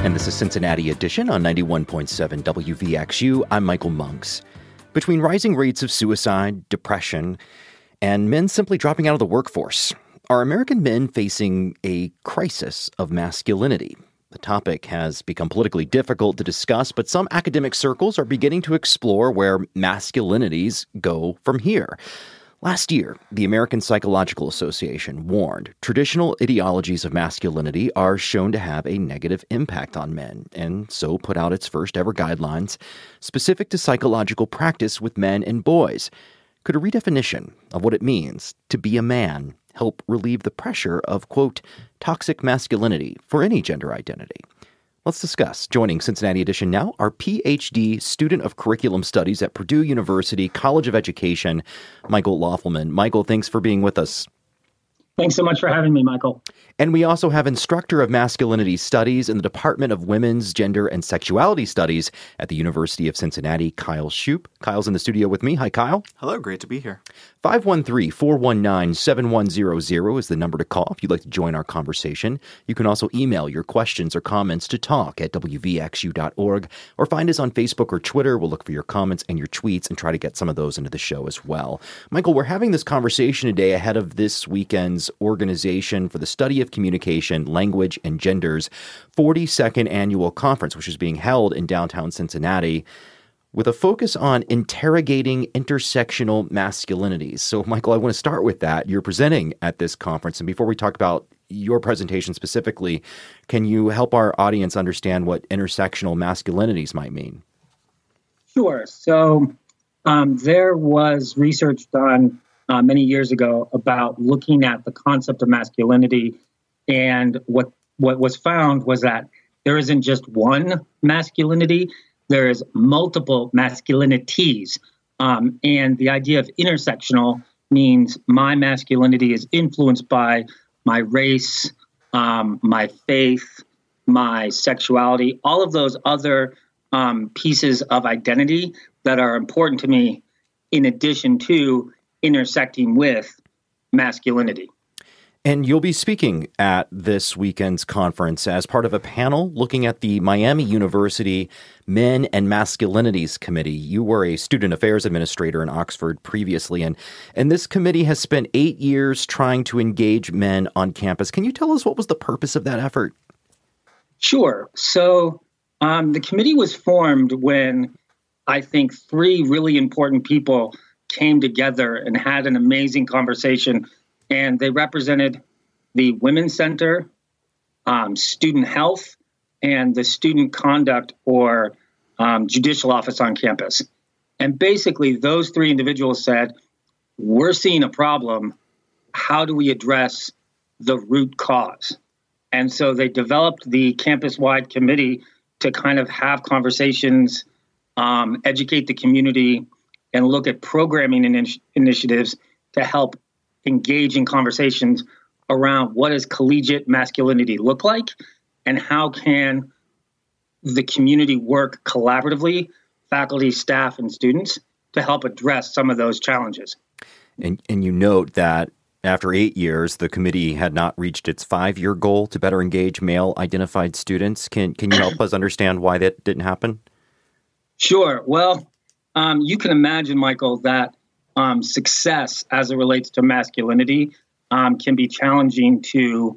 And this is Cincinnati Edition on 91.7 WVXU. I'm Michael Monks. Between rising rates of suicide, depression, and men simply dropping out of the workforce, are American men facing a crisis of masculinity? The topic has become politically difficult to discuss, but some academic circles are beginning to explore where masculinities go from here. Last year, the American Psychological Association warned traditional ideologies of masculinity are shown to have a negative impact on men, and so put out its first ever guidelines specific to psychological practice with men and boys. Could a redefinition of what it means to be a man help relieve the pressure of, quote, toxic masculinity for any gender identity? Let's discuss. Joining Cincinnati Edition now, our PhD student of curriculum studies at Purdue University College of Education, Michael Loeffelman. Michael, thanks for being with us. Thanks so much for having me, Michael. And we also have instructor of masculinity studies in the Department of Women's, Gender, and Sexuality Studies at the University of Cincinnati, Kyle Shoup. Kyle's in the studio with me. Hi, Kyle. Hello, great to be here. 513-419-7100 is the number to call if you'd like to join our conversation. You can also email your questions or comments to talk@wvxu.org or find us on Facebook or Twitter. We'll look for your comments and your tweets and try to get some of those into the show as well. Michael, we're having this conversation today ahead of this weekend's Organization for the Study of Communication, Language, and Gender's 42nd Annual Conference, which is being held in downtown Cincinnati, with a focus on interrogating intersectional masculinities. So, Michael, I want to start with that. You're presenting at this conference, and before we talk about your presentation specifically, can you help our audience understand what intersectional masculinities might mean? Sure. So there was research done many years ago about looking at the concept of masculinity, and what was found was that there isn't just one masculinity. There's multiple masculinities. And the idea of intersectional means my masculinity is influenced by my race, my faith, my sexuality, all of those other pieces of identity that are important to me, in addition to intersecting with masculinity. And you'll be speaking at this weekend's conference as part of a panel looking at the Miami University Men and Masculinities Committee. You were a student affairs administrator in Oxford previously, and this committee has spent 8 years trying to engage men on campus. Can you tell us what was the purpose of that effort? Sure. So the committee was formed when I think three really important people came together and had an amazing conversation. And they represented the Women's Center, Student Health, and the Student Conduct or Judicial Office on campus. And basically, those three individuals said, we're seeing a problem. How do we address the root cause? And so they developed the campus-wide committee to kind of have conversations, educate the community, and look at programming initiatives to help engage in conversations around what does collegiate masculinity look like, and how can the community work collaboratively, faculty, staff, and students, to help address some of those challenges. And you note that after 8 years, the committee had not reached its 5-year goal to better engage male-identified students. Can you help us understand why that didn't happen? Sure. Well, you can imagine, Michael, that success as it relates to masculinity can be challenging to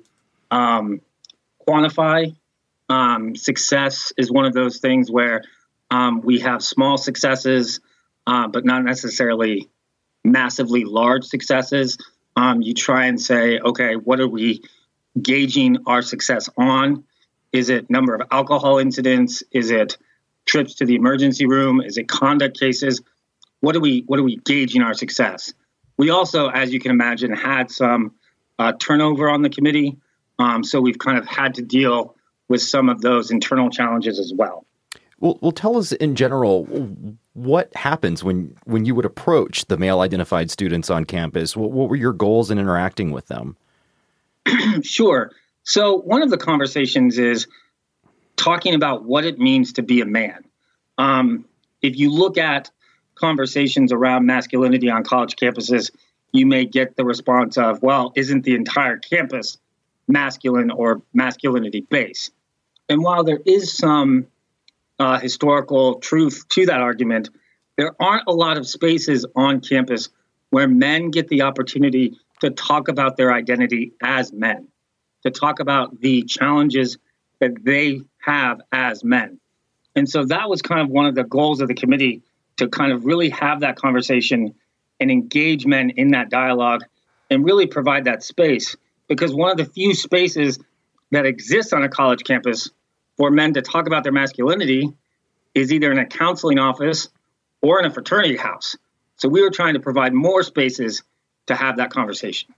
quantify. Success is one of those things where we have small successes, but not necessarily massively large successes. You try and say, okay, what are we gauging our success on? Is it number of alcohol incidents? Is it trips to the emergency room? Is it conduct cases? What are we gauging our success? We also, as you can imagine, had some turnover on the committee. So we've kind of had to deal with some of those internal challenges as well. Well, tell us in general, what happens when you would approach the male-identified students on campus? What were your goals in interacting with them? Sure. So one of the conversations is talking about what it means to be a man. If you look at conversations around masculinity on college campuses, you may get the response of, well, isn't the entire campus masculine or masculinity based? And while there is some historical truth to that argument, there aren't a lot of spaces on campus where men get the opportunity to talk about their identity as men, to talk about the challenges that they have as men. And so that was kind of one of the goals of the committee, to kind of really have that conversation and engage men in that dialogue and really provide that space. Because one of the few spaces that exists on a college campus for men to talk about their masculinity is either in a counseling office or in a fraternity house. So we were trying to provide more spaces to have that conversation.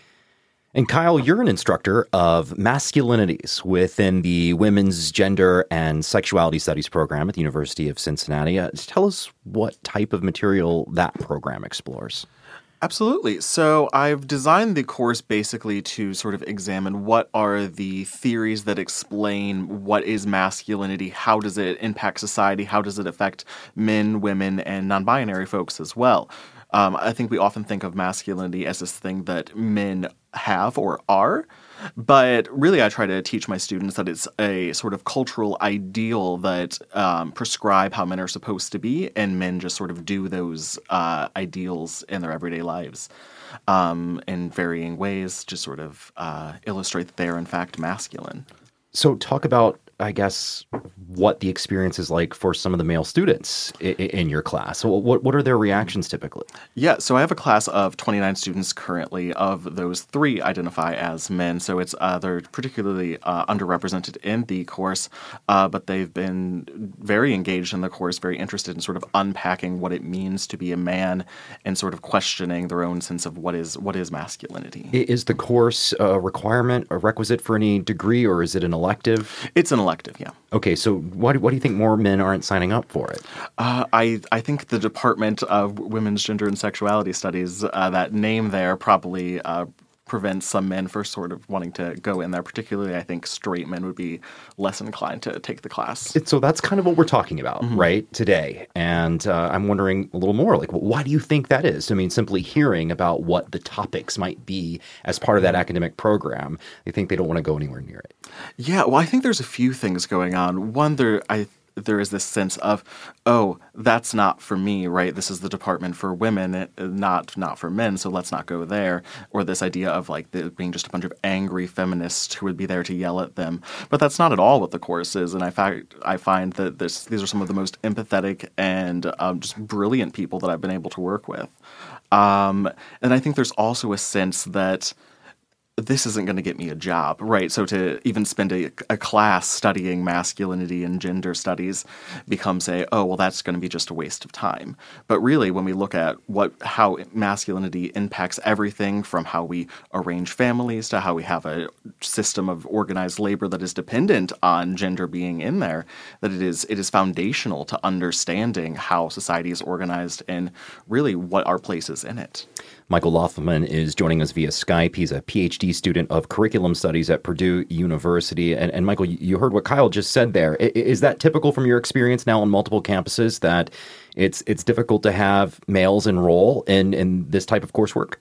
And Kyle, you're an instructor of masculinities within the Women's Gender and Sexuality Studies program at the University of Cincinnati. Tell us what type of material that program explores. Absolutely. So I've designed the course basically to sort of examine what are the theories that explain what is masculinity, how does it impact society, how does it affect men, women, and non-binary folks as well. I think we often think of masculinity as this thing that men have or are, but really I try to teach my students that it's a sort of cultural ideal that prescribe how men are supposed to be, and men just sort of do those ideals in their everyday lives in varying ways, just sort of illustrate that they are in fact masculine. So talk about, I guess, what the experience is like for some of the male students in your class. So what are their reactions typically? Yeah, so I have a class of 29 students currently. Of those, 3 identify as men. So it's they're particularly underrepresented in the course, but they've been very engaged in the course, very interested in sort of unpacking what it means to be a man and sort of questioning their own sense of what is masculinity. Is the course a requirement, a requisite for any degree, or is it an elective? It's an elective, yeah. Okay, so why do you think more men aren't signing up for it? I think the Department of Women's Gender and Sexuality Studies, that name there probably prevents some men for sort of wanting to go in there. Particularly, I think straight men would be less inclined to take the class. So that's kind of what we're talking about, right, today. And I'm wondering a little more, like, why do you think that is? I mean, simply hearing about what the topics might be as part of that academic program, they think they don't want to go anywhere near it. Yeah, well, I think there's a few things going on. One, there is this sense of, oh, that's not for me, right? This is the department for women, not for men, so let's not go there. Or this idea of like being just a bunch of angry feminists who would be there to yell at them. But that's not at all what the course is. And in fact, I find that these are some of the most empathetic and just brilliant people that I've been able to work with. And I think there's also a sense that this isn't going to get me a job, right? So to even spend a class studying masculinity and gender studies becomes that's going to be just a waste of time. But really, when we look at how masculinity impacts everything from how we arrange families to how we have a system of organized labor that is dependent on gender being in there, that it is foundational to understanding how society is organized and really what our place is in it. Michael Lothman is joining us via Skype. He's a PhD student of curriculum studies at Purdue University. And Michael, you heard what Kyle just said there. Is that typical from your experience now on multiple campuses, that it's difficult to have males enroll in this type of coursework?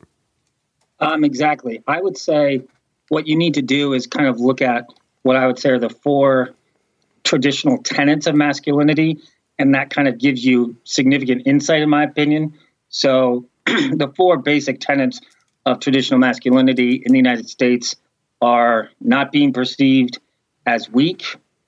Exactly. I would say what you need to do is kind of look at what I would say are the 4 traditional tenets of masculinity, and that kind of gives you significant insight, in my opinion. So the 4 basic tenets of traditional masculinity in the United States are not being perceived as weak.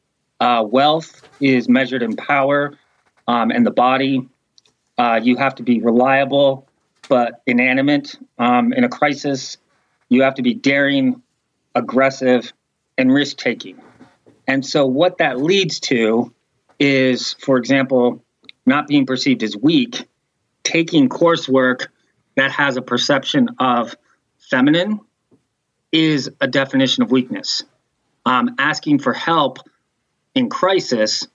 Wealth is measured in power and the body. You have to be reliable but inanimate. In a crisis, you have to be daring, aggressive, and risk-taking. And so what that leads to is, for example, not being perceived as weak, taking coursework that has a perception of feminine is a definition of weakness. Asking for help in crisis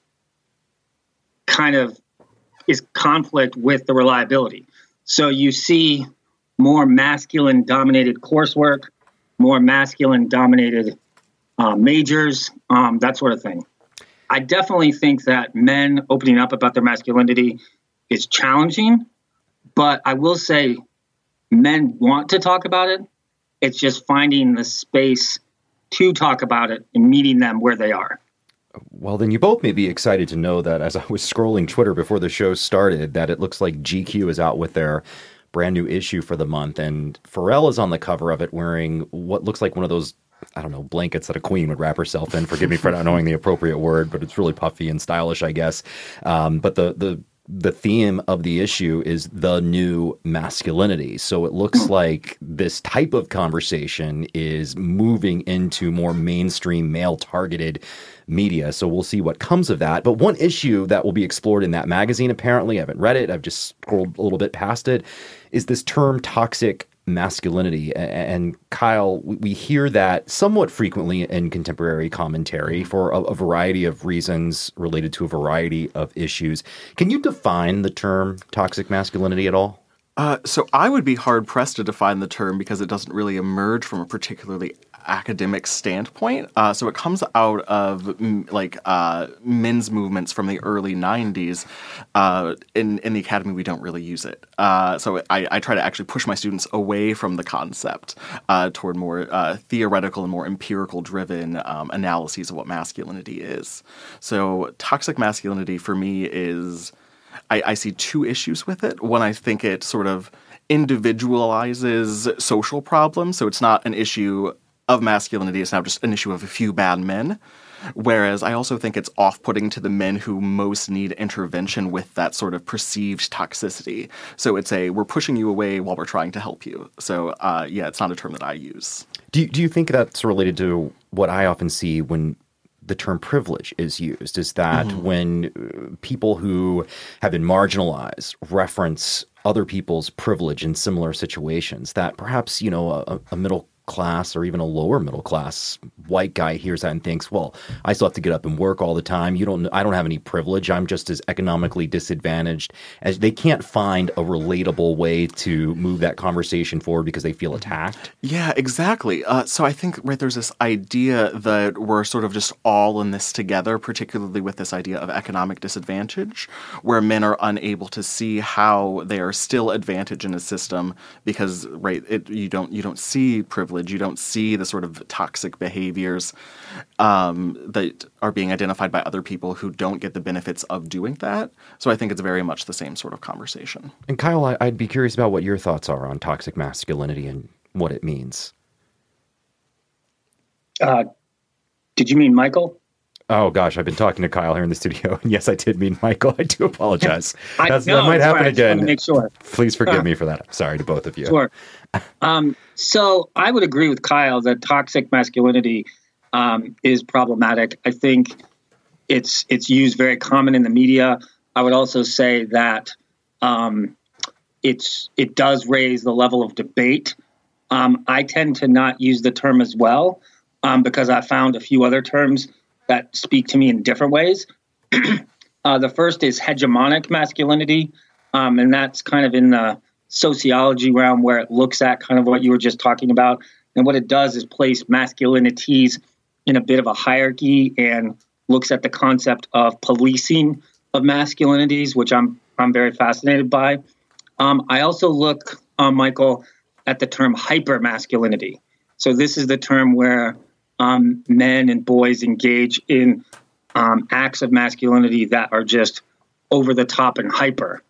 kind of is conflict with the reliability. So you see more masculine-dominated coursework, more masculine-dominated majors, that sort of thing. I definitely think that men opening up about their masculinity is challenging, but I will say men want to talk about it. It's just finding the space to talk about it and meeting them where they are. Well, then you both may be excited to know that as I was scrolling Twitter before the show started, that it looks like GQ is out with their brand new issue for the month. And Pharrell is on the cover of it wearing what looks like one of those, I don't know, blankets that a queen would wrap herself in. Forgive me for not knowing the appropriate word, but it's really puffy and stylish, I guess. But the theme of the issue is the new masculinity. So it looks like this type of conversation is moving into more mainstream male-targeted media. So we'll see what comes of that. But one issue that will be explored in that magazine, apparently, I haven't read it, I've just scrolled a little bit past it, is this term toxic masculinity. And Kyle, we hear that somewhat frequently in contemporary commentary for a variety of reasons related to a variety of issues. Can you define the term toxic masculinity at all? So I would be hard-pressed to define the term because it doesn't really emerge from a particularly academic standpoint. So it comes out of men's movements from the early 90s. In the academy, we don't really use it. So I try to actually push my students away from the concept toward more theoretical and more empirical-driven analyses of what masculinity is. So toxic masculinity for me is... I see two issues with it. One, I think it sort of individualizes social problems. So it's not an issue of masculinity. It's now just an issue of a few bad men. Whereas I also think it's off-putting to the men who most need intervention with that sort of perceived toxicity. So it's we're pushing you away while we're trying to help you. So it's not a term that I use. Do you think that's related to what I often see when the term privilege is used, is that when people who have been marginalized reference other people's privilege in similar situations, that perhaps, a middle class or even a lower middle class white guy hears that and thinks, well, I still have to get up and work all the time. I don't have any privilege. I'm just as economically disadvantaged as they can't find a relatable way to move that conversation forward because they feel attacked. Yeah, exactly. So I think there's this idea that we're sort of just all in this together, particularly with this idea of economic disadvantage, where men are unable to see how they are still advantaged in a system because you don't see privilege. You don't see the sort of toxic behaviors that are being identified by other people who don't get the benefits of doing that. So I think it's very much the same sort of conversation. And Kyle, I'd be curious about what your thoughts are on toxic masculinity and what it means. Did you mean Michael? Oh, gosh, I've been talking to Kyle here in the studio. And yes, I did mean Michael. I do apologize. That might happen again. Make sure. Please forgive me for that. I'm sorry to both of you. Sure. So I would agree with Kyle that toxic masculinity is problematic. I think it's used very common in the media. I would also say that it does raise the level of debate. I tend to not use the term as well because I found a few other terms that speak to me in different ways. The first is hegemonic masculinity, and that's kind of in the sociology realm where it looks at kind of what you were just talking about. And what it does is place masculinities in a bit of a hierarchy and looks at the concept of policing of masculinities, which I'm very fascinated by. I also look, Michael, at the term hypermasculinity. So this is the term where men and boys engage in acts of masculinity that are just over the top and hyper.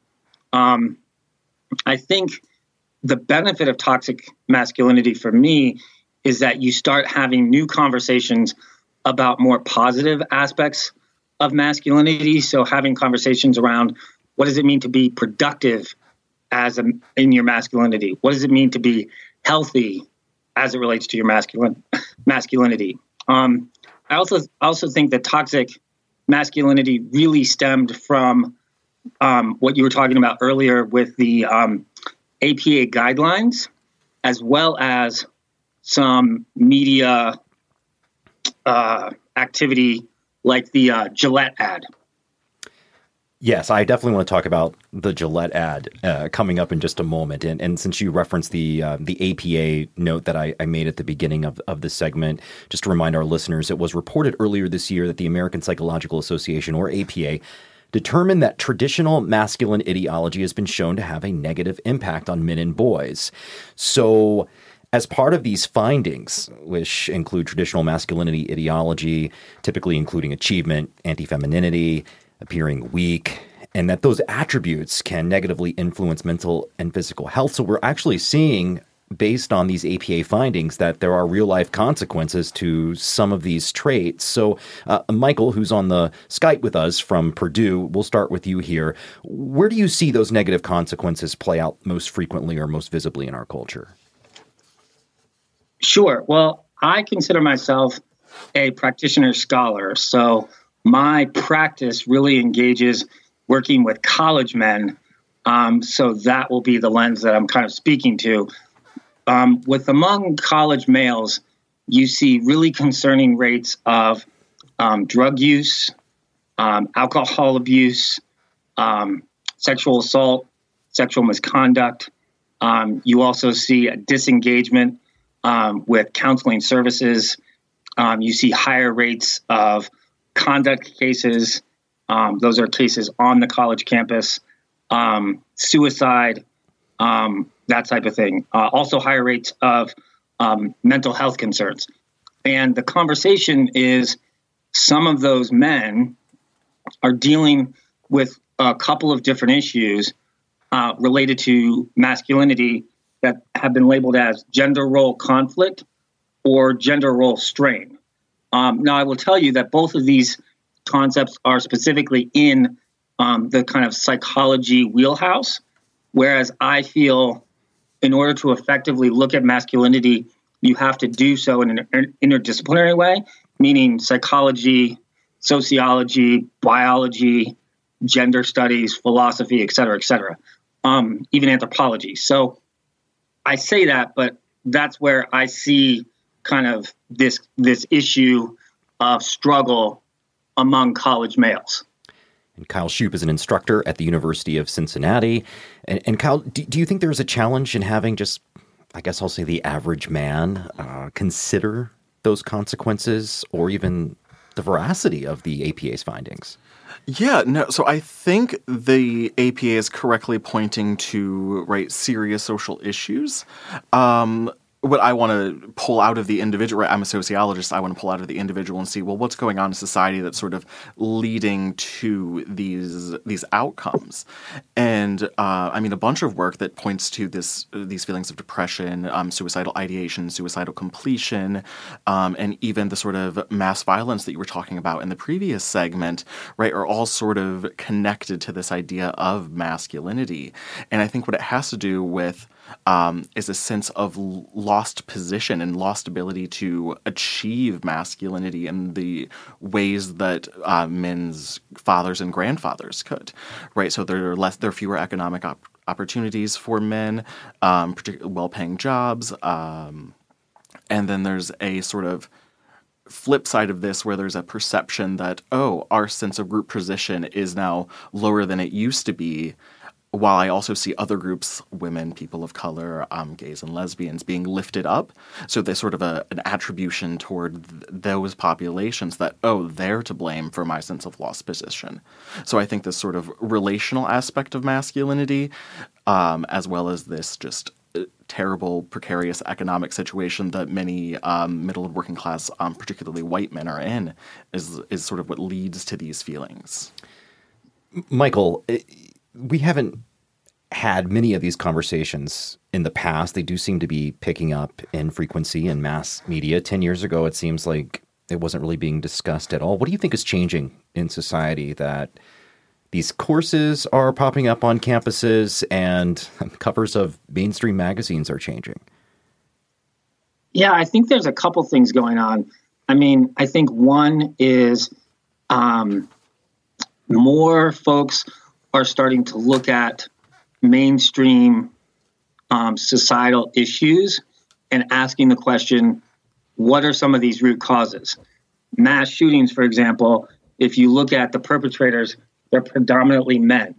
I think the benefit of toxic masculinity for me is that you start having new conversations about more positive aspects of masculinity. So having conversations around what does it mean to be productive in your masculinity? What does it mean to be healthy as it relates to your masculinity? I also think that toxic masculinity really stemmed from what you were talking about earlier with the APA guidelines, as well as some media activity like the Gillette ad. Yes, I definitely want to talk about the Gillette ad coming up in just a moment. And since you referenced the APA note that I made at the beginning of this segment, just to remind our listeners, it was reported earlier this year that the American Psychological Association, or APA, determined that traditional masculine ideology has been shown to have a negative impact on men and boys. So As part of these findings, which include traditional masculinity ideology, typically including achievement, anti-femininity, appearing weak, and that those attributes can negatively influence mental and physical health. So we're actually seeing, based on these APA findings, that there are real-life consequences to some of these traits. So, Michael, who's on the Skype with us from Purdue, we'll start with you here. Where do you see those negative consequences play out most frequently or most visibly in our culture? Sure. Well, I consider myself a practitioner scholar. So my practice really engages working with college men. So that will be the lens that I'm kind of speaking to. Among college males, you see really concerning rates of drug use, alcohol abuse, sexual assault, sexual misconduct. You also see a disengagement with counseling services. You see higher rates of conduct cases. Those are cases on the college campus, suicide, that type of thing. Also higher rates of mental health concerns. And the conversation is some of those men are dealing with a couple of different issues related to masculinity that have been labeled as gender role conflict or gender role strain. Now, I will tell you that both of these concepts are specifically in the kind of psychology wheelhouse, whereas I feel in order to effectively look at masculinity, you have to do so in an interdisciplinary way, meaning psychology, sociology, biology, gender studies, philosophy, et cetera, even anthropology. So I say that, but that's where I see kind of this issue of struggle among college males. And Kyle Shoup is an instructor at the University of Cincinnati. And Kyle, do you think there's a challenge in having just, I guess I'll say, the average man consider those consequences or even the veracity of the APA's findings? Yeah, no. So I think the APA is correctly pointing to serious social issues. What I want to pull out of the individual, I'm a sociologist, I want to pull out of the individual and see, well, what's going on in society that's sort of leading to these outcomes. And a bunch of work that points to these feelings of depression, suicidal ideation, suicidal completion, and even the sort of mass violence that you were talking about in the previous segment, are all sort of connected to this idea of masculinity. And I think what it has to do with is a sense of lost position and lost ability to achieve masculinity in the ways that men's fathers and grandfathers could, right? So there are fewer economic opportunities for men, particularly well-paying jobs, and then there's a sort of flip side of this where there's a perception that, our sense of group position is now lower than it used to be, while I also see other groups, women, people of color, gays and lesbians, being lifted up. So there's sort of an attribution toward those populations that, they're to blame for my sense of lost position. So I think this sort of relational aspect of masculinity, as well as this just terrible, precarious economic situation that many middle and working class, particularly white men, are in, is sort of what leads to these feelings. Michael, we haven't had many of these conversations in the past. They do seem to be picking up in frequency in mass media. 10 years ago, it seems like it wasn't really being discussed at all. What do you think is changing in society that these courses are popping up on campuses and covers of mainstream magazines are changing? Yeah, I think there's a couple things going on. I think one is more folks are starting to look at mainstream societal issues and asking the question, what are some of these root causes? Mass shootings, for example, if you look at the perpetrators, they're predominantly men.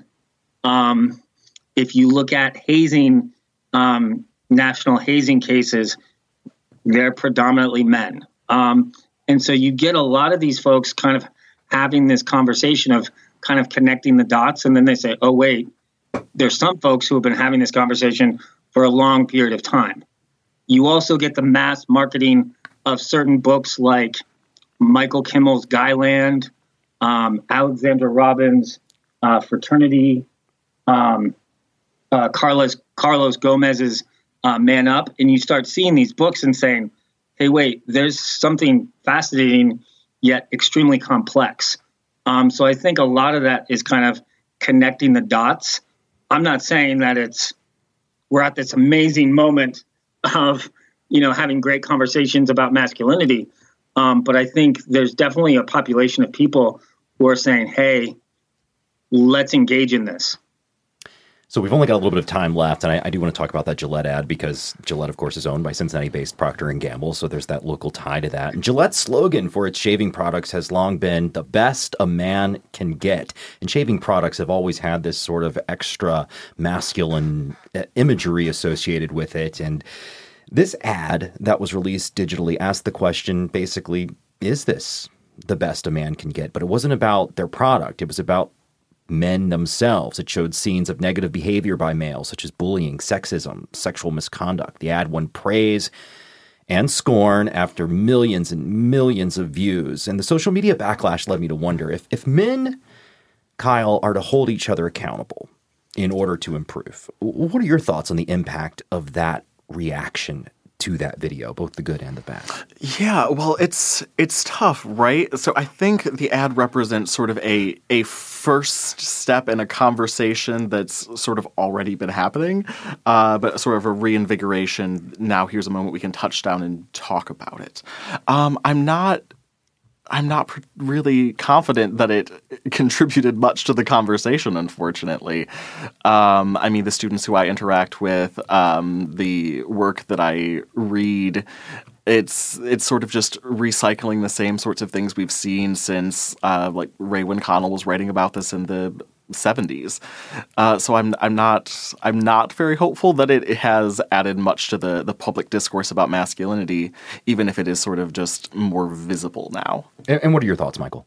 If you look at hazing, national hazing cases, they're predominantly men. And so you get a lot of these folks kind of having this conversation of kind of connecting the dots. And then they say, oh, wait, there's some folks who have been having this conversation for a long period of time. You also get the mass marketing of certain books like Michael Kimmel's Guyland, Alexandra Robbins' Fraternity, Carlos Gomez's Man Up, and you start seeing these books and saying, hey, wait, there's something fascinating yet extremely complex. So I think a lot of that is kind of connecting the dots. I'm not saying that we're at this amazing moment of, having great conversations about masculinity. But I think there's definitely a population of people who are saying, hey, let's engage in this. So we've only got a little bit of time left, and I do want to talk about that Gillette ad because Gillette, of course, is owned by Cincinnati-based Procter & Gamble, so there's that local tie to that. And Gillette's slogan for its shaving products has long been the best a man can get. And shaving products have always had this sort of extra masculine imagery associated with it. And this ad that was released digitally asked the question, basically, is this the best a man can get? But it wasn't about their product. It was about men themselves. It showed scenes of negative behavior by males, such as bullying, sexism, sexual misconduct. The ad won praise and scorn after millions and millions of views. And the social media backlash led me to wonder if men, Kyle, are to hold each other accountable in order to improve. What are your thoughts on the impact of that reaction to that video, both the good and the bad? Yeah, well, it's tough, right? So I think the ad represents sort of a first step in a conversation that's sort of already been happening, but sort of a reinvigoration. Now here's a moment we can touch down and talk about it. I'm not really confident that it contributed much to the conversation, unfortunately. I mean, the students who I interact with, the work that I read, it's sort of just recycling the same sorts of things we've seen since like Ray Winconnell was writing about this in the 70s. So I'm not very hopeful that it has added much to the public discourse about masculinity, even if it is sort of just more visible now. And what are your thoughts, Michael?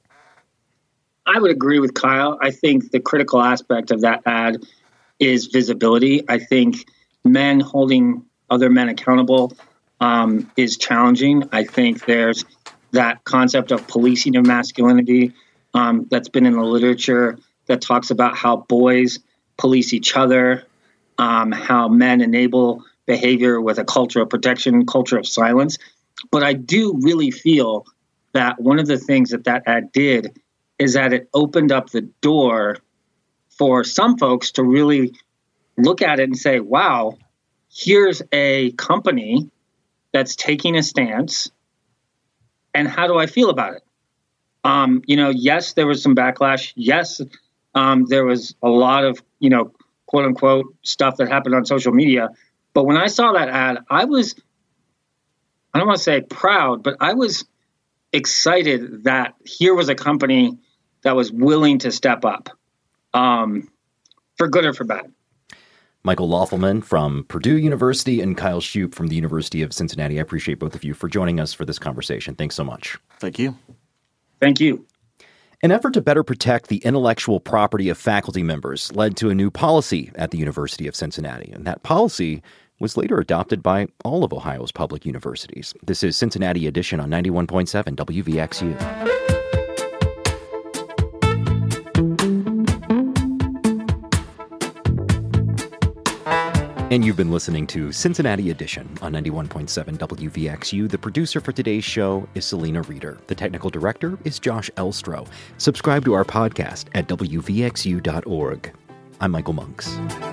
I would agree with Kyle. I think the critical aspect of that ad is visibility. I think men holding other men accountable is challenging. I think there's that concept of policing of masculinity that's been in the literature that talks about how boys police each other, how men enable behavior with a culture of protection, culture of silence. But I do really feel that one of the things that ad did is that it opened up the door for some folks to really look at it and say, wow, here's a company that's taking a stance, and how do I feel about it? Yes, there was some backlash. Yes, there was a lot of, quote unquote stuff that happened on social media. But when I saw that ad, I don't want to say proud, but I was excited that here was a company that was willing to step up, for good or for bad. Michael Loeffelman from Purdue University and Kyle Shoup from the University of Cincinnati. I appreciate both of you for joining us for this conversation. Thanks so much. Thank you. Thank you. An effort to better protect the intellectual property of faculty members led to a new policy at the University of Cincinnati, and that policy was later adopted by all of Ohio's public universities. This is Cincinnati Edition on 91.7 WVXU. And you've been listening to Cincinnati Edition on 91.7 WVXU. The producer for today's show is Selena Reeder. The technical director is Josh Elstro. Subscribe to our podcast at WVXU.org. I'm Michael Monks.